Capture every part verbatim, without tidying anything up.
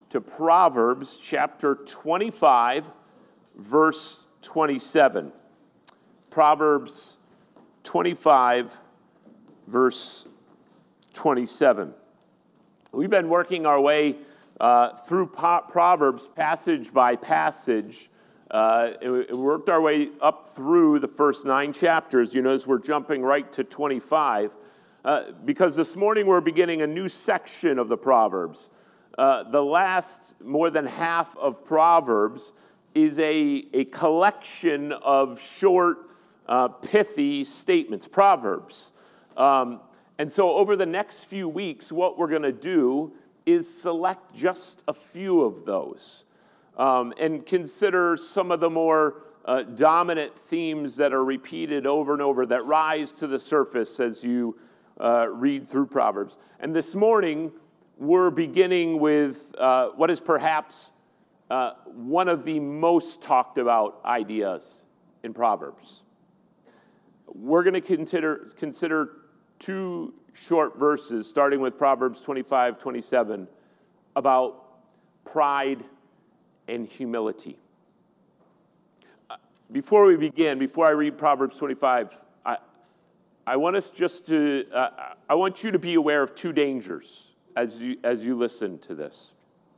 to Proverbs chapter twenty-five, verse twenty-seven. Proverbs twenty-five, verse twenty-seven. We've been working our way uh, through po- Proverbs passage by passage. Uh, and we worked our way up through the first nine chapters. You notice we're jumping right to twenty-five. Uh, because this morning we're beginning a new section of the Proverbs. Uh, the last more than half of Proverbs is a, a collection of short, uh, pithy statements, Proverbs. Um, and so over the next few weeks, what we're going to do is select just a few of those um, and consider some of the more uh, dominant themes that are repeated over and over, that rise to the surface as you uh, read through Proverbs. And this morning, we're beginning with uh, what is perhaps uh, one of the most talked about ideas in Proverbs. We're going to consider, consider two short verses, starting with Proverbs twenty-five, twenty-seven, about pride and humility. Uh, before we begin, before I read Proverbs twenty-five, I, I want us just to, uh, I want you to be aware of two dangers as you, as you listen to this.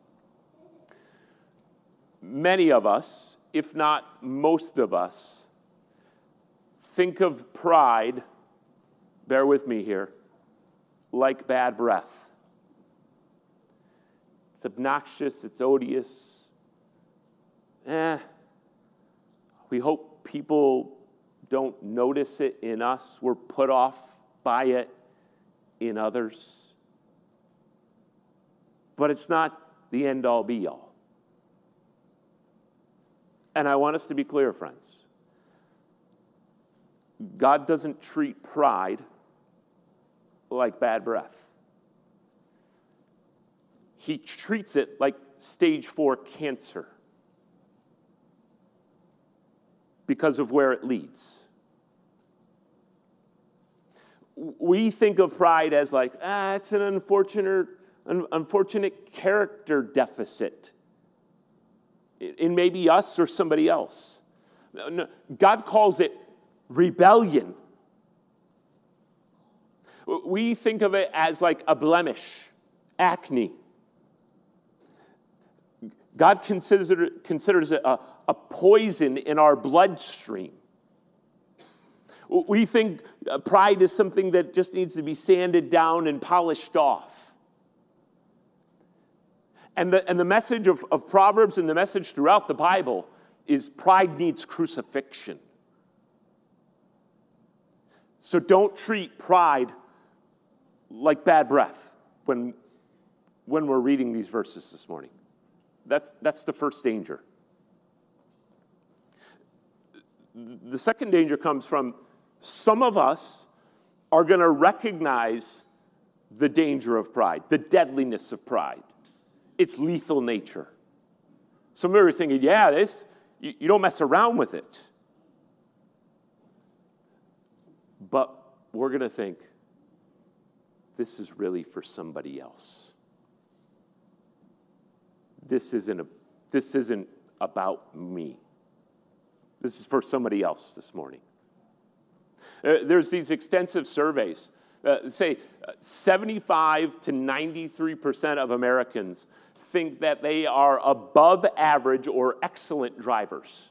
Many of us, if not most of us, think of pride, bear with me here, like bad breath. It's obnoxious, it's odious. Eh, we hope people don't notice it in us. We're put off by it in others. But it's not the end-all, be-all. And I want us to be clear, friends. God doesn't treat pride like bad breath. He treats it like stage four cancer because of where it leads. We think of pride as like, ah, it's an unfortunate, un- unfortunate character deficit in maybe us or somebody else. No, God calls it rebellion. We think of it as like a blemish, acne. God consider, considers it a, a poison in our bloodstream. We think pride is something that just needs to be sanded down and polished off. And the, and the message of, of Proverbs and the message throughout the Bible is pride needs crucifixion. So don't treat pride like bad breath when, when we're reading these verses this morning. That's, that's the first danger. The second danger comes from some of us are going to recognize the danger of pride, the deadliness of pride, its lethal nature. Some of you are thinking, yeah, this, you, you don't mess around with it. But we're going to think, this is really for somebody else. This isn't, a, this isn't about me. This is for somebody else this morning. Uh, there's these extensive surveys uh, say uh, seventy-five to ninety-three percent of Americans think that they are above average or excellent drivers.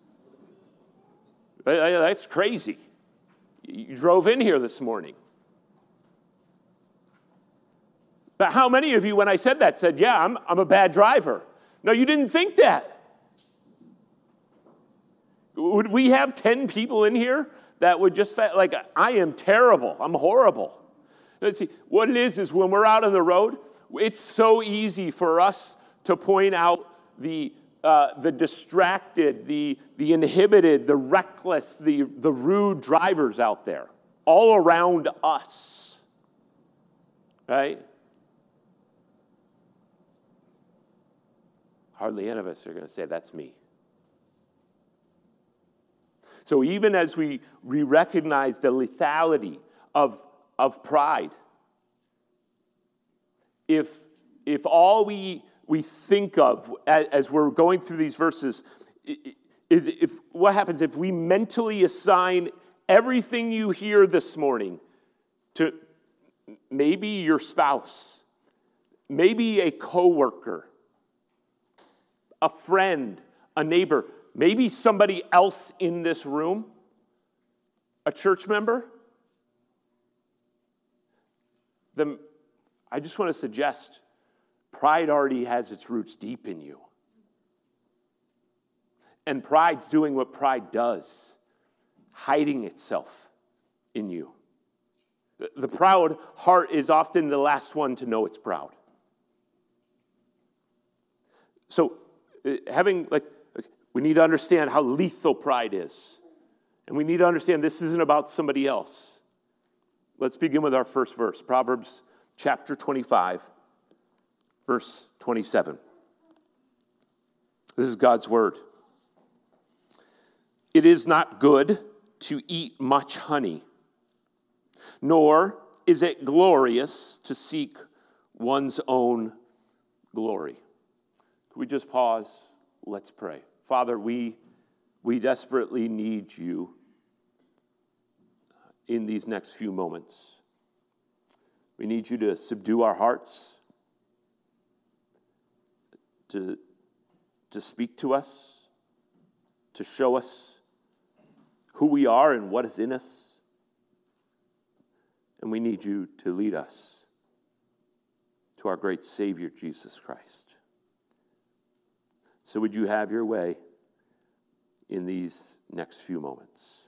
Uh, that's crazy. You drove in here this morning. But how many of you, when I said that, said, yeah, I'm, I'm a bad driver? No, you didn't think that. Would we have ten people in here that would just, like, I am terrible, I'm horrible? Let's see, what it is is when we're out on the road, it's so easy for us to point out the uh, the distracted, the the inhibited, the reckless, the, the rude drivers out there, all around us, right? Hardly any of us are going to say, that's me. So even as we, we recognize the lethality of, of pride, if, if all we we think of as, as we're going through these verses is if what happens if we mentally assign everything you hear this morning to maybe your spouse, maybe a coworker, a friend, a neighbor, maybe somebody else in this room, a church member, then I just want to suggest pride already has its roots deep in you. And pride's doing what pride does, hiding itself in you. The proud heart is often the last one to know it's proud. So, having, like, we need to understand how lethal pride is. And we need to understand this isn't about somebody else. Let's begin with our first verse, Proverbs chapter twenty-five, verse twenty-seven. This is God's word. It is not good to eat much honey, nor is it glorious to seek one's own glory. Can we just pause? Let's pray. Father, we, we desperately need you in these next few moments. We need you to subdue our hearts, to, to speak to us, to show us who we are and what is in us. And we need you to lead us to our great Savior, Jesus Christ. So would you have your way in these next few moments?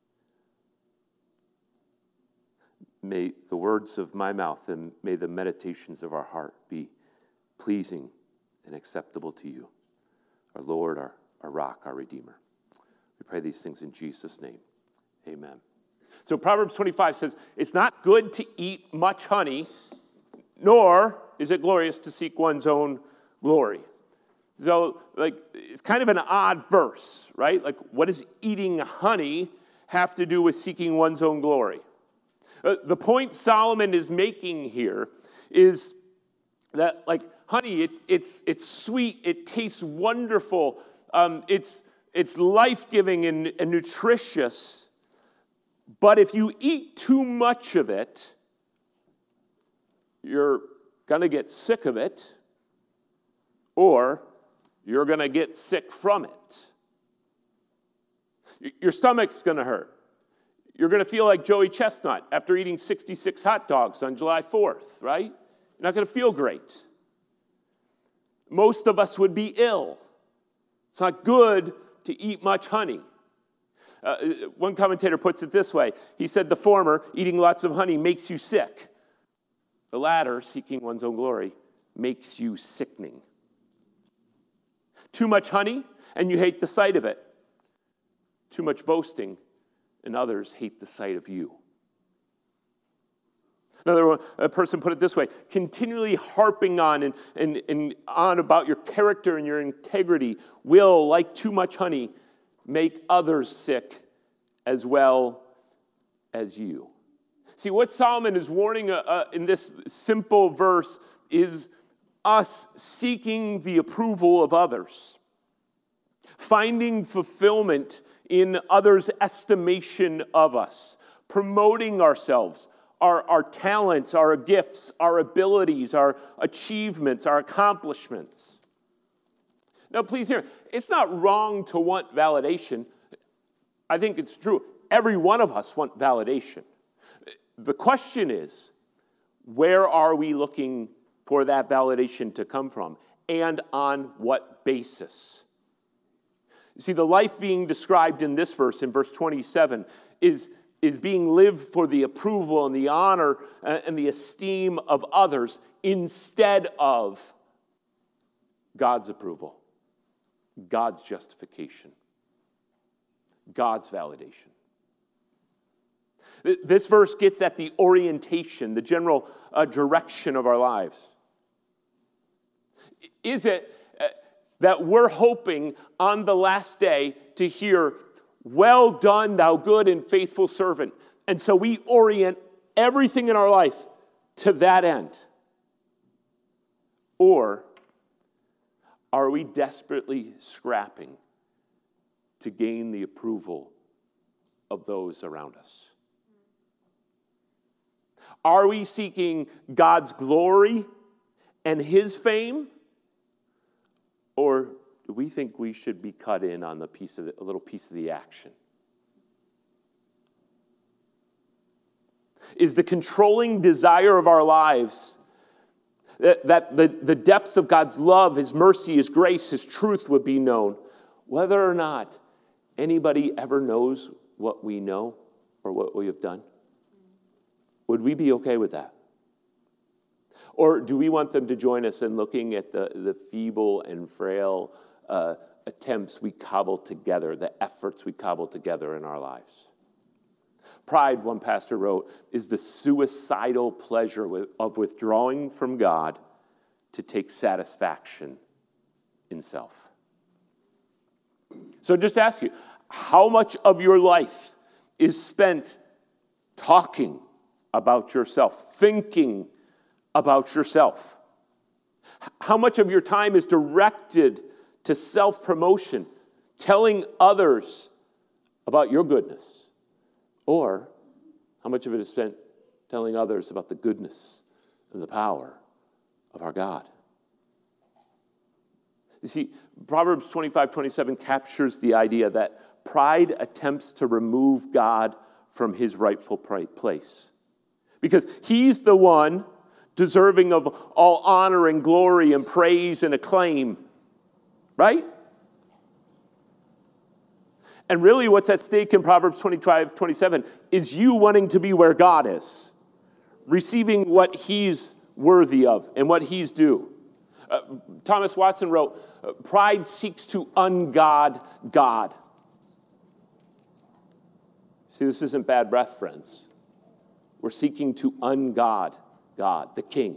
May the words of my mouth and may the meditations of our heart be pleasing and acceptable to you, our Lord, our, our rock, our Redeemer. We pray these things in Jesus' name. Amen. So Proverbs twenty-five says, it's not good to eat much honey, nor is it glorious to seek one's own glory. So, like, it's kind of an odd verse, right? Like, what does eating honey have to do with seeking one's own glory? Uh, the point Solomon is making here is that, like, honey, it, it's it's sweet, it tastes wonderful, um, it's it's life-giving and, and nutritious, but if you eat too much of it, you're going to get sick of it, or you're going to get sick from it. Your stomach's going to hurt. You're going to feel like Joey Chestnut after eating sixty-six hot dogs on July fourth, right? You're not going to feel great. Most of us would be ill. It's not good to eat much honey. Uh, one commentator puts it this way. He said, the former, eating lots of honey, makes you sick. The latter, seeking one's own glory, makes you sickening. Too much honey, and you hate the sight of it. Too much boasting, and others hate the sight of you. Another one, a person put it this way, continually harping on and, and, and on about your character and your integrity will, like too much honey, make others sick as well as you. See, what Solomon is warning uh, uh, in this simple verse is us seeking the approval of others, finding fulfillment in others' estimation of us, promoting ourselves, our, our talents, our gifts, our abilities, our achievements, our accomplishments. Now, please hear, it's not wrong to want validation. I think it's true. Every one of us want validation. The question is, where are we looking for that validation to come from, and on what basis? You see, the life being described in this verse, in verse twenty-seven, is, is being lived for the approval and the honor and the esteem of others instead of God's approval, God's justification, God's validation. This verse gets at the orientation, the general uh, direction of our lives. Is it uh, that we're hoping on the last day to hear, well done, thou good and faithful servant? And so we orient everything in our life to that end. Or Are we desperately scrapping to gain the approval of those around us? Are we seeking God's glory and his fame? Or do we think we should be cut in on the piece of the, a little piece of the action? Is the controlling desire of our lives that, that the, the depths of God's love, his mercy, his grace, his truth would be known, whether or not anybody ever knows what we know or what we have done? Would we be okay with that? Or do we want them to join us in looking at the, the feeble and frail uh, attempts we cobble together, the efforts we cobble together in our lives? Pride, one pastor wrote, is the suicidal pleasure of withdrawing from God to take satisfaction in self. So just ask you, how much of your life is spent talking about yourself, thinking about yourself? How much of your time is directed to self-promotion, telling others about your goodness? Or how much of it is spent telling others about the goodness and the power of our God? You see, Proverbs twenty-five twenty-seven captures the idea that pride attempts to remove God from his rightful place. Because he's the one deserving of all honor and glory and praise and acclaim. Right? And really what's at stake in Proverbs twenty-five twenty-seven is you wanting to be where God is, receiving what he's worthy of and what he's due. Uh, Thomas Watson wrote, pride seeks to ungod God. See, this isn't bad breath, friends. We're seeking to ungod God, the King.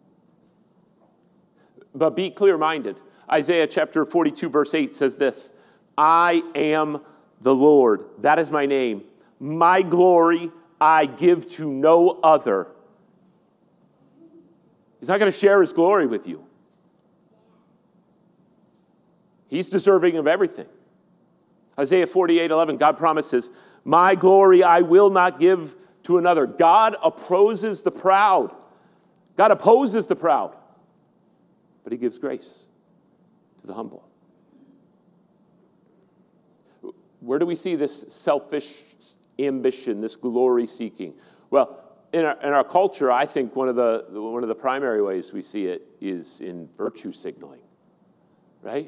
But be clear-minded. Isaiah chapter forty-two, verse eight says this, I am the Lord, that is my name. My glory I give to no other. He's not going to share his glory with you. He's deserving of everything. Isaiah forty-eight eleven, God promises, my glory I will not give to another. God opposes the proud. God opposes the proud. But he gives grace to the humble. Where do we see this selfish ambition, this glory seeking? Well, in our, in our culture, I think one of the one of the primary ways we see it is in virtue signaling, right?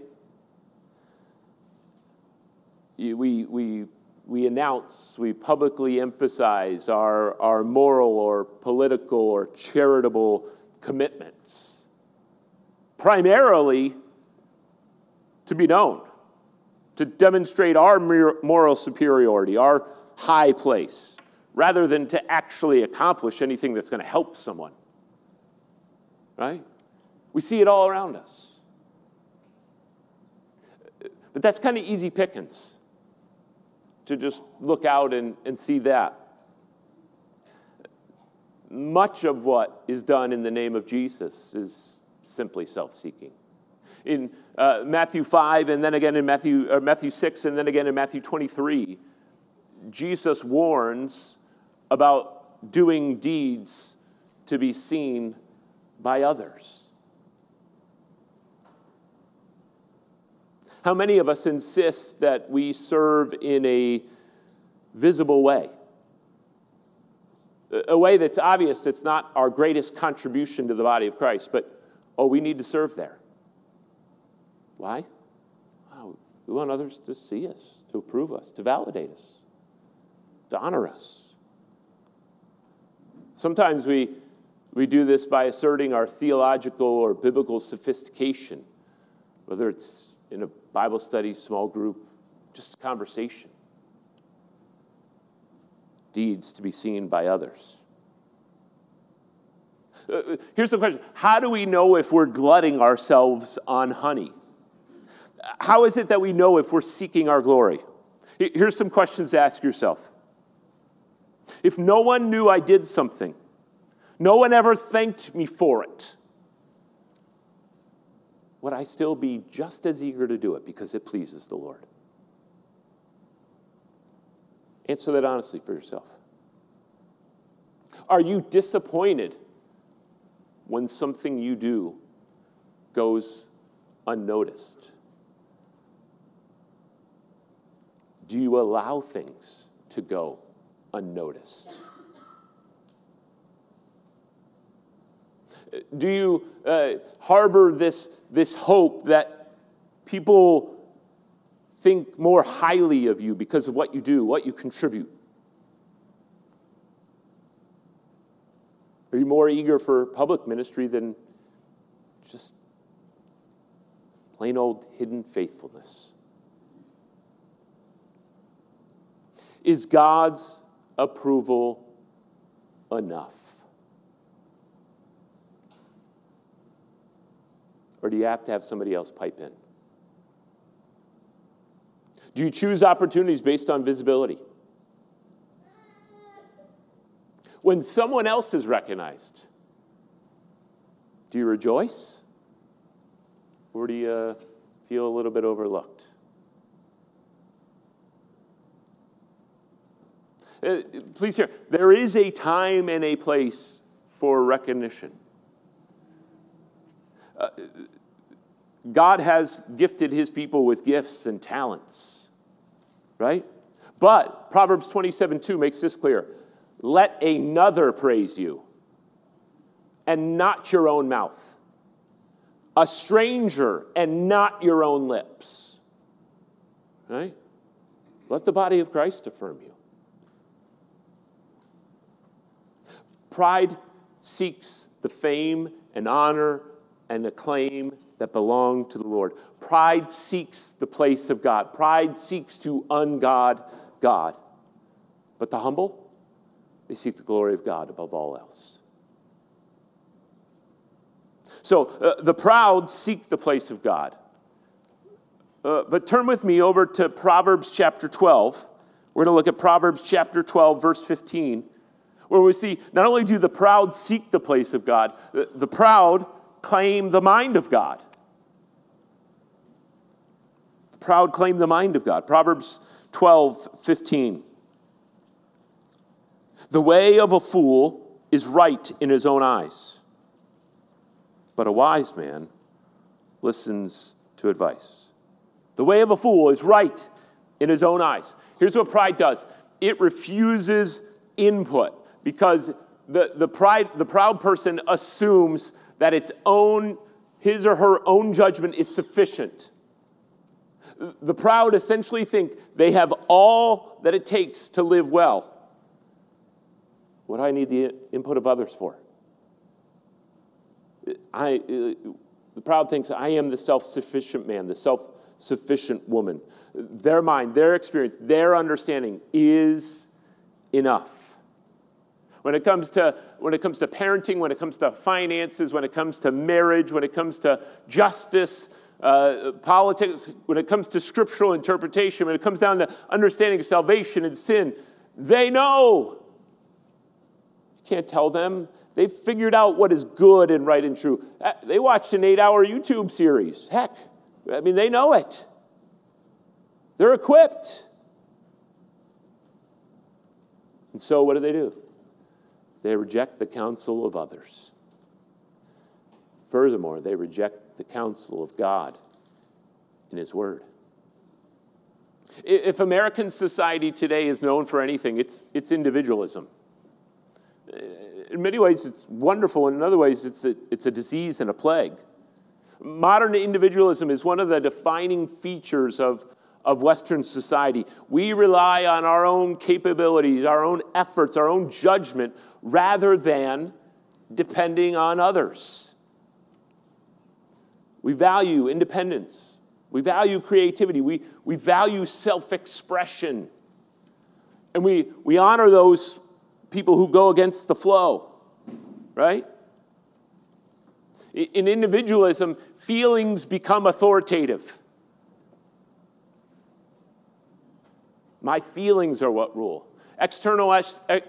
We we we announce, we publicly emphasize our our moral or political or charitable commitments, primarily to be known, to demonstrate our moral superiority, our high place, rather than to actually accomplish anything that's going to help someone. Right? We see it all around us. But that's kind of easy pickings, to just look out and, and see that. Much of what is done in the name of Jesus is simply self-seeking. In uh, Matthew five, and then again in Matthew, uh, Matthew six, and then again in Matthew twenty-three, Jesus warns about doing deeds to be seen by others. How many of us insist that we serve in a visible way? A way that's obvious, that's not our greatest contribution to the body of Christ, but, oh, we need to serve there. Why? Wow, we want others to see us, to approve us, to validate us, to honor us. Sometimes we, we do this by asserting our theological or biblical sophistication, whether it's in a Bible study, small group, just conversation. Deeds to be seen by others. Uh, here's the question. How do we know if we're glutting ourselves on honey? How is it that we know if we're seeking our glory? Here's some questions to ask yourself. If no one knew I did something, no one ever thanked me for it, would I still be just as eager to do it because it pleases the Lord? Answer that honestly for yourself. Are you disappointed when something you do goes unnoticed? Do you allow things to go unnoticed? Do you uh, harbor this, this hope that people think more highly of you because of what you do, what you contribute? Are you more eager for public ministry than just plain old hidden faithfulness? Is God's approval enough? Or do you have to have somebody else pipe in? Do you choose opportunities based on visibility? When someone else is recognized, do you rejoice? Or do you uh, feel a little bit overlooked? Uh, please hear, there is a time and a place for recognition. Uh, God has gifted his people with gifts and talents, right? But Proverbs twenty-seven two makes this clear. Let another praise you, and not your own mouth. A stranger, and not your own lips. Right? Let the body of Christ affirm you. Pride seeks the fame and honor and acclaim that belong to the Lord. Pride seeks the place of God. Pride seeks to ungod God. But the humble, they seek the glory of God above all else. So uh, the proud seek the place of God. Uh, but turn with me over to Proverbs chapter twelve. We're going to look at Proverbs chapter twelve, verse fifteen, where we see not only do the proud seek the place of God, the, the proud claim the mind of God. The proud claim the mind of God. Proverbs twelve, fifteen. The way of a fool is right in his own eyes, but a wise man listens to advice. The way of a fool is right in his own eyes. Here's what pride does. It refuses input because the, the, pride, the proud person assumes that its own, his or her own judgment is sufficient. The proud essentially think they have all that it takes to live well. What do I need the input of others for? I, the proud thinks, I am the self-sufficient man, the self-sufficient woman. Their mind, their experience, their understanding is enough. When it comes to, when it comes to parenting, when it comes to finances, when it comes to marriage, when it comes to justice, uh, politics, when it comes to scriptural interpretation, when it comes down to understanding salvation and sin, they know. Can't tell them. They've figured out what is good and right and true. They watched an eight-hour YouTube series. Heck, I mean, they know it. They're equipped. And so what do they do? They reject the counsel of others. Furthermore, they reject the counsel of God in his word. If American society today is known for anything, it's, it's individualism. In many ways, it's wonderful. In other ways, it's a, it's a disease and a plague. Modern individualism is one of the defining features of, of Western society. We rely on our own capabilities, our own efforts, our own judgment, rather than depending on others. We value independence. We value creativity. We, we value self-expression. And we, we honor those people who go against the flow, right? In individualism, feelings become authoritative. My feelings are what rule. External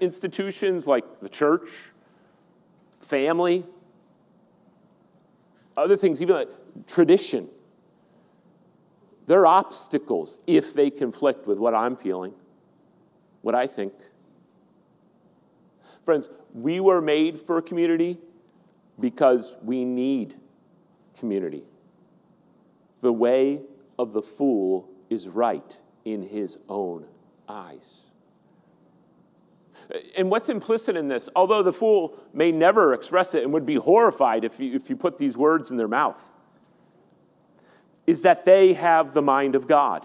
institutions like the church, family, other things, even like tradition. They're obstacles if they conflict with what I'm feeling, what I think. Friends, we were made for community because we need community. The way of the fool is right in his own eyes. And what's implicit in this, although the fool may never express it and would be horrified if you, if you put these words in their mouth, is that they have the mind of God.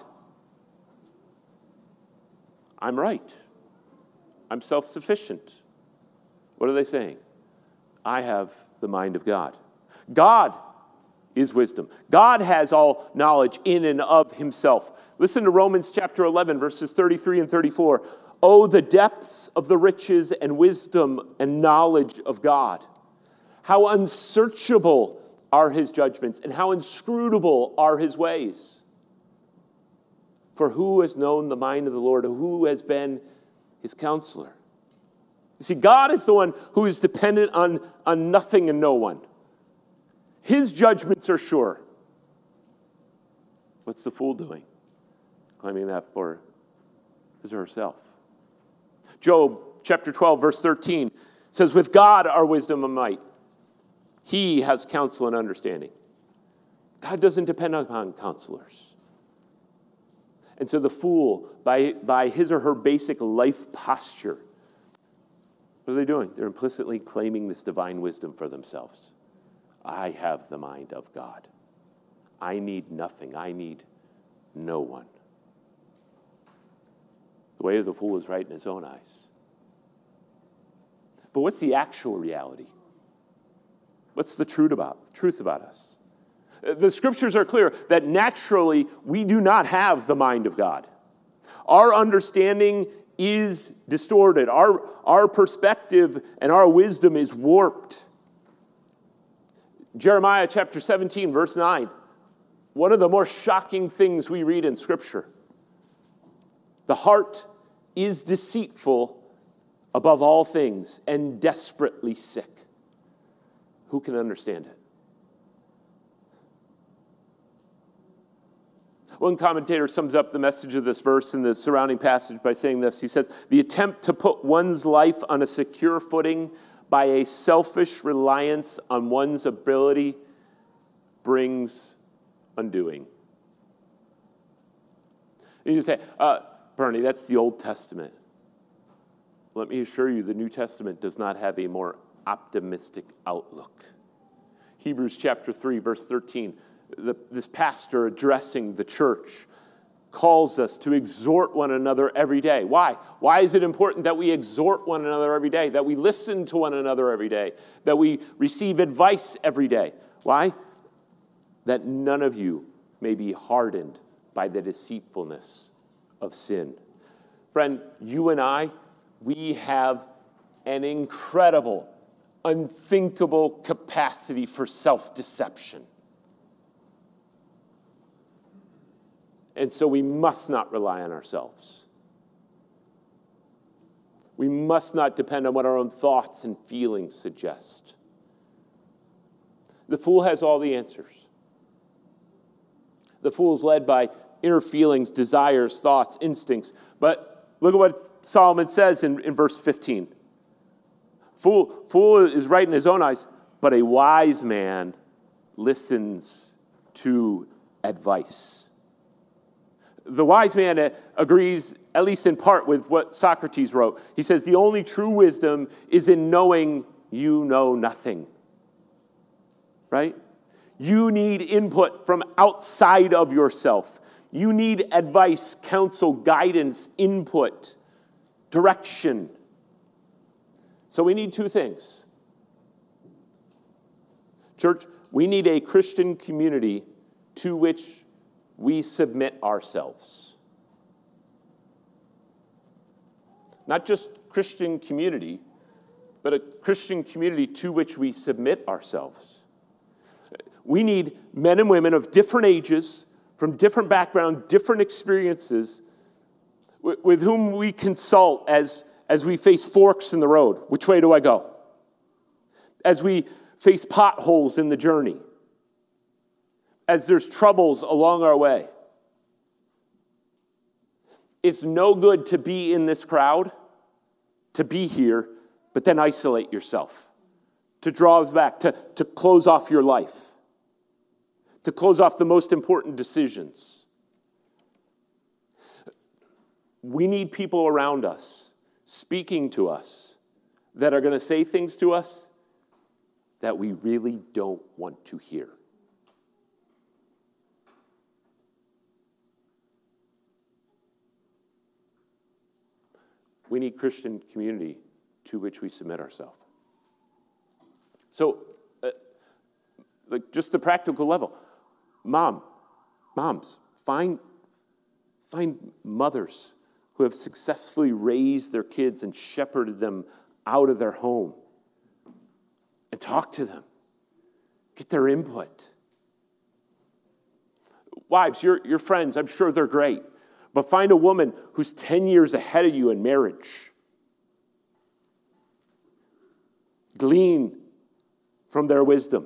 I'm right. I'm self-sufficient. What are they saying? I have the mind of God. God is wisdom. God has all knowledge in and of himself. Listen to Romans chapter eleven, verses thirty-three and thirty-four. Oh, the depths of the riches and wisdom and knowledge of God. How unsearchable are his judgments, and how inscrutable are his ways. For who has known the mind of the Lord? Who has been his counselor? You see, God is the one who is dependent on, on nothing and no one. His judgments are sure. What's the fool doing? Claiming that for his or herself. Job chapter twelve, verse thirteen says, with God are wisdom and might. He has counsel and understanding. God doesn't depend upon counselors. And so the fool, by, by his or her basic life posture, what are they doing? They're implicitly claiming this divine wisdom for themselves. I have the mind of God. I need nothing. I need no one. The way of the fool is right in his own eyes. But what's the actual reality? What's the truth about, the truth about us? The scriptures are clear that naturally we do not have the mind of God. Our understanding is distorted. Our, our perspective and our wisdom is warped. Jeremiah chapter seventeen, verse nine. One of the more shocking things we read in Scripture. The heart is deceitful above all things and desperately sick. Who can understand it? One commentator sums up the message of this verse and the surrounding passage by saying this. He says, the attempt to put one's life on a secure footing by a selfish reliance on one's ability brings undoing. You say, uh, Bernie, that's the Old Testament. Let me assure you, the New Testament does not have a more optimistic outlook. Hebrews chapter three, verse thirteen, the, this pastor addressing the church calls us to exhort one another every day. Why? Why is it important that we exhort one another every day, that we listen to one another every day, that we receive advice every day? Why? That none of you may be hardened by the deceitfulness of sin. Friend, you and I, we have an incredible, unthinkable capacity for self-deception. And so we must not rely on ourselves. We must not depend on what our own thoughts and feelings suggest. The fool has all the answers. The fool is led by inner feelings, desires, thoughts, instincts. But look at what Solomon says in, in verse fifteen. Fool, fool is right in his own eyes, but a wise man listens to advice. The wise man agrees, at least in part, with what Socrates wrote. He says, the only true wisdom is in knowing you know nothing. Right? You need input from outside of yourself. You need advice, counsel, guidance, input, direction. So we need two things. Church, we need a Christian community to which we submit ourselves. Not just Christian community, but a Christian community to which we submit ourselves. We need men and women of different ages, from different backgrounds, different experiences, with, with whom we consult as, as we face forks in the road. Which way do I go? As we face potholes in the journey. as there's troubles along our way. It's no good to be in this crowd, to be here, but then isolate yourself, to draw back, to, to close off your life, to close off the most important decisions. We need people around us, speaking to us, that are going to say things to us that we really don't want to hear. We need Christian community to which we submit ourselves. So, uh, like just the practical level, mom, moms, find, find mothers who have successfully raised their kids and shepherded them out of their home, and talk to them. Get their input. Wives, your, your friends, I'm sure they're great. But find a woman who's ten years ahead of you in marriage. Glean from their wisdom.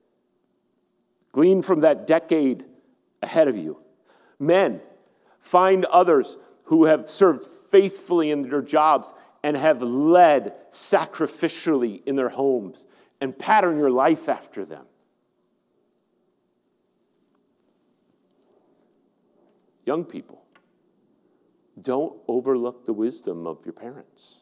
Glean from that decade ahead of you. Men, find others who have served faithfully in their jobs and have led sacrificially in their homes, and pattern your life after them. Young people, don't overlook the wisdom of your parents.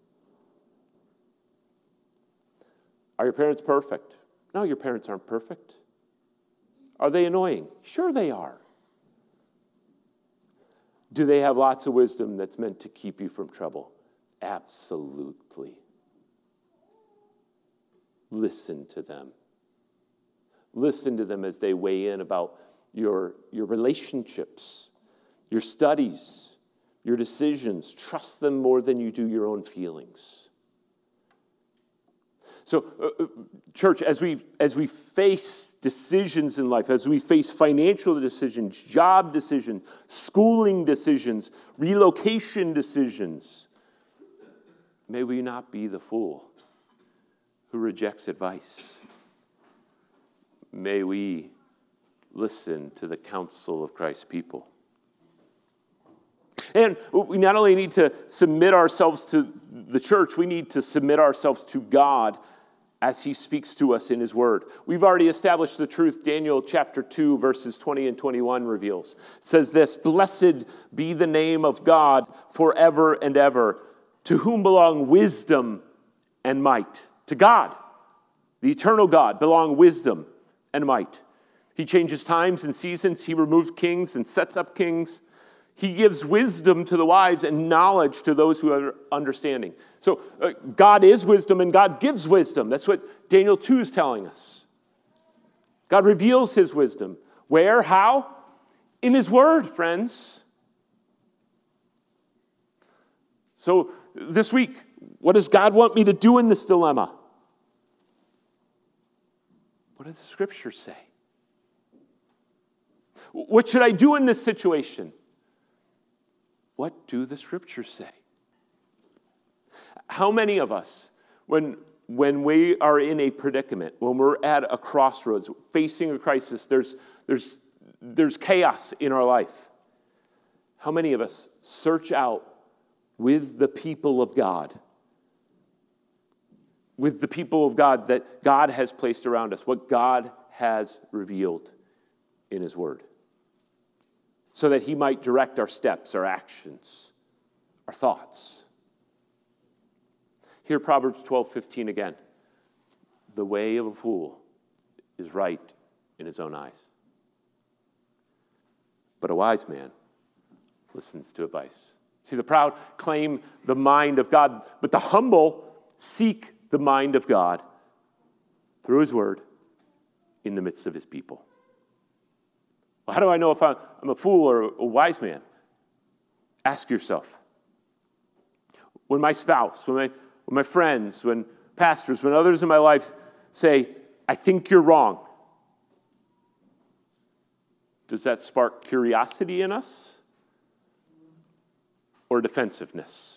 Are your parents perfect? No, your parents aren't perfect. Are they annoying? Sure they are. Do they have lots of wisdom that's meant to keep you from trouble? Absolutely. Listen to them. Listen to them as they weigh in about your, your relationships, your studies, your decisions. Trust them more than you do your own feelings. So, uh, church, as we as we face decisions in life, as we face financial decisions, job decisions, schooling decisions, relocation decisions, may we not be the fool who rejects advice. May we listen to the counsel of Christ's people. And we not only need to submit ourselves to the church, we need to submit ourselves to God as he speaks to us in his word. We've already established the truth. Daniel chapter two, verses twenty and twenty-one reveals. It says this, "Blessed be the name of God forever and ever, to whom belong wisdom and might." To God, the eternal God, belong wisdom and might. He changes times and seasons. He removes kings and sets up kings. He gives wisdom to the wise and knowledge to those who are understanding. So uh, God is wisdom and God gives wisdom. That's what Daniel two is telling us. God reveals his wisdom. Where? How? In his word, friends. So this week, what does God want me to do in this dilemma? What does the scriptures say? What should I do in this situation? What do the scriptures say? How many of us, when, when we are in a predicament, when we're at a crossroads, facing a crisis, there's, there's, there's chaos in our life, how many of us search out with the people of God, with the people of God that God has placed around us, what God has revealed in his word, so that he might direct our steps, our actions, our thoughts? Hear Proverbs twelve fifteen again. "The way of a fool is right in his own eyes, but a wise man listens to advice." See, the proud claim the mind of God, but the humble seek the mind of God through his word in the midst of his people. Well, how do I know if I'm a fool or a wise man? Ask yourself. When my spouse, when my, when my friends, when pastors, when others in my life say, "I think you're wrong," does that spark curiosity in us or defensiveness?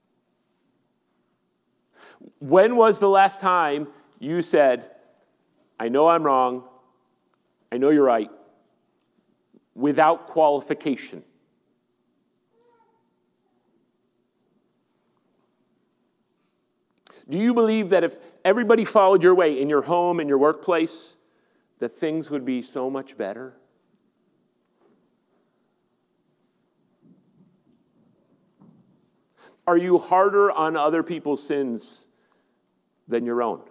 When was the last time you said, I know I'm wrong. I know you're right. Without qualification. Do you believe that if everybody followed your way in your home, in your workplace, that things would be so much better? Are you harder on other people's sins than your own?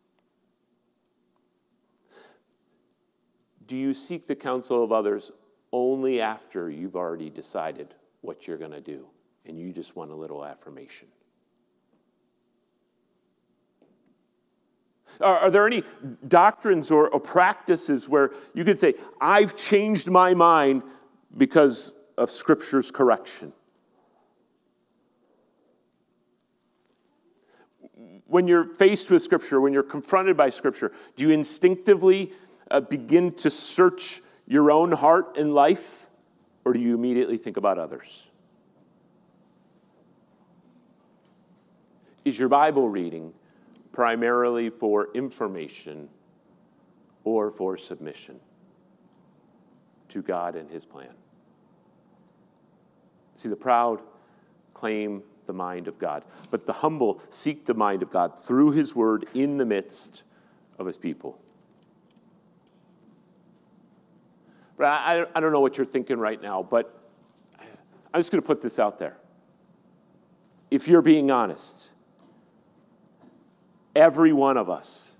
Do you seek the counsel of others only after you've already decided what you're going to do and you just want a little affirmation? Are, are there any doctrines or, or practices where you could say, I've changed my mind because of Scripture's correction? When you're faced with Scripture, when you're confronted by Scripture, do you instinctively uh, begin to search your own heart and life, or do you immediately think about others? Is your Bible reading primarily for information or for submission to God and His plan? See, the proud claim the mind of God, but the humble seek the mind of God through His word in the midst of His people. But I, I don't know what you're thinking right now, but I'm just going to put this out there. If you're being honest, every one of us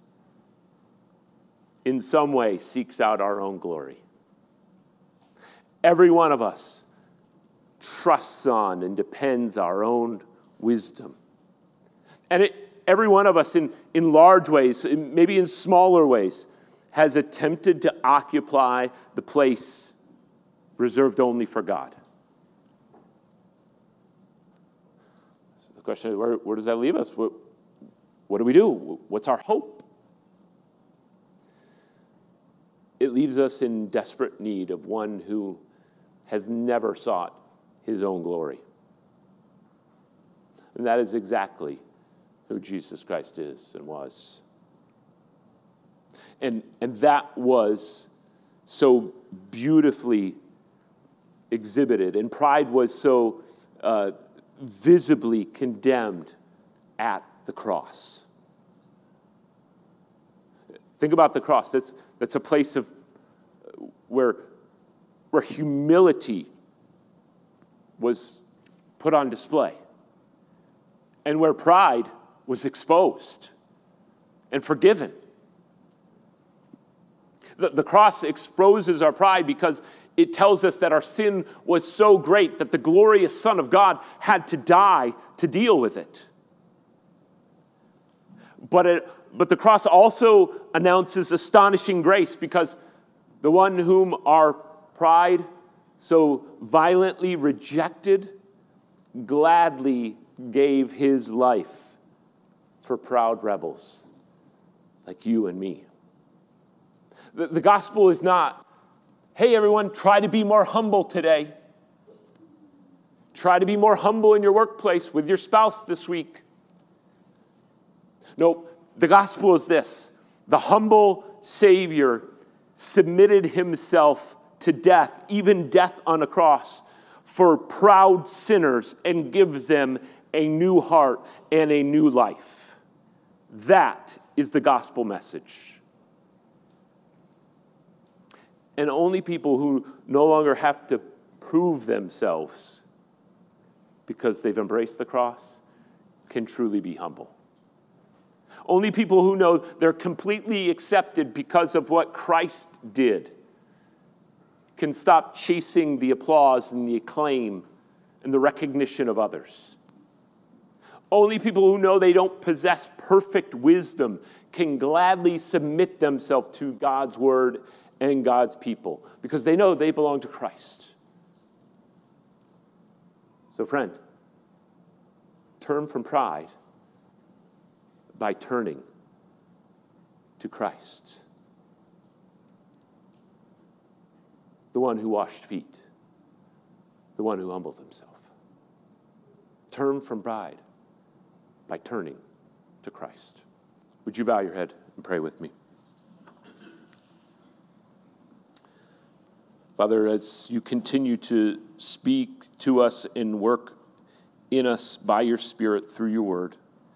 in some way seeks out our own glory. Every one of us trusts on and depends our own wisdom. And it, every one of us in, in large ways, maybe in smaller ways, has attempted to occupy the place reserved only for God. So the question is, where, where does that leave us? What, what do we do? What's our hope? It leaves us in desperate need of one who has never sought his own glory. And that is exactly who Jesus Christ is and was. And, and that was so beautifully exhibited, and pride was so uh, visibly condemned at the cross. Think about the cross. That's, that's a place of where, where humility was put on display, and where pride was exposed and forgiven. The, the cross exposes our pride because it tells us that our sin was so great that the glorious Son of God had to die to deal with it. But, it, but the cross also announces astonishing grace, because the one whom our pride so violently rejected gladly gave his life for proud rebels like you and me. The, the gospel is not, hey everyone, try to be more humble today. Try to be more humble in your workplace with your spouse this week. No, the gospel is this: the humble Savior submitted himself to death, even death on a cross, for proud sinners, and gives them a new heart and a new life. That is the gospel message. And only people who no longer have to prove themselves because they've embraced the cross can truly be humble. Only people who know they're completely accepted because of what Christ did can stop chasing the applause and the acclaim and the recognition of others. Only people who know they don't possess perfect wisdom can gladly submit themselves to God's word and God's people, because they know they belong to Christ. So friend, turn from pride by turning to Christ, the one who washed feet, the one who humbled himself. Turn from pride by turning to Christ. Would you bow your head and pray with me? Father, as you continue to speak to us and work in us by your Spirit through your word,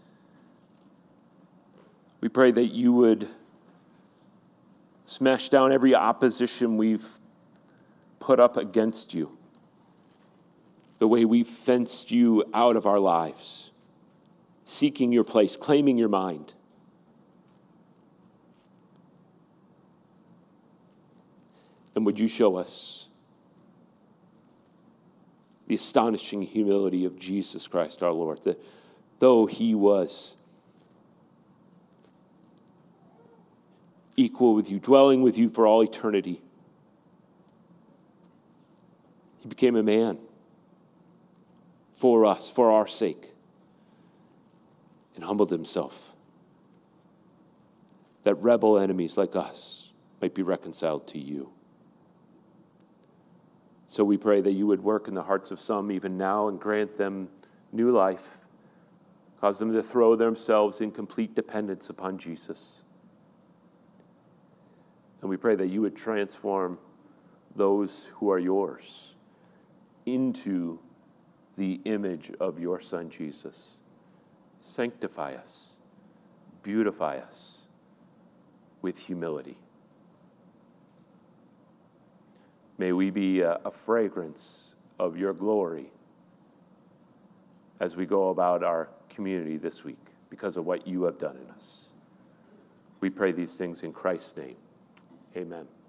we pray that you would smash down every opposition we've put up against you, the way we've fenced you out of our lives, seeking your place, claiming your mind. And would you show us the astonishing humility of Jesus Christ our Lord, that though he was equal with you, dwelling with you for all eternity, he became a man for us, for our sake, and humbled himself, that rebel enemies like us might be reconciled to you. So we pray that you would work in the hearts of some even now and grant them new life, cause them to throw themselves in complete dependence upon Jesus. And we pray that you would transform those who are yours into the image of your Son, Jesus. Sanctify us, beautify us with humility. May we be a, a fragrance of your glory as we go about our community this week because of what you have done in us. We pray these things in Christ's name. Amen.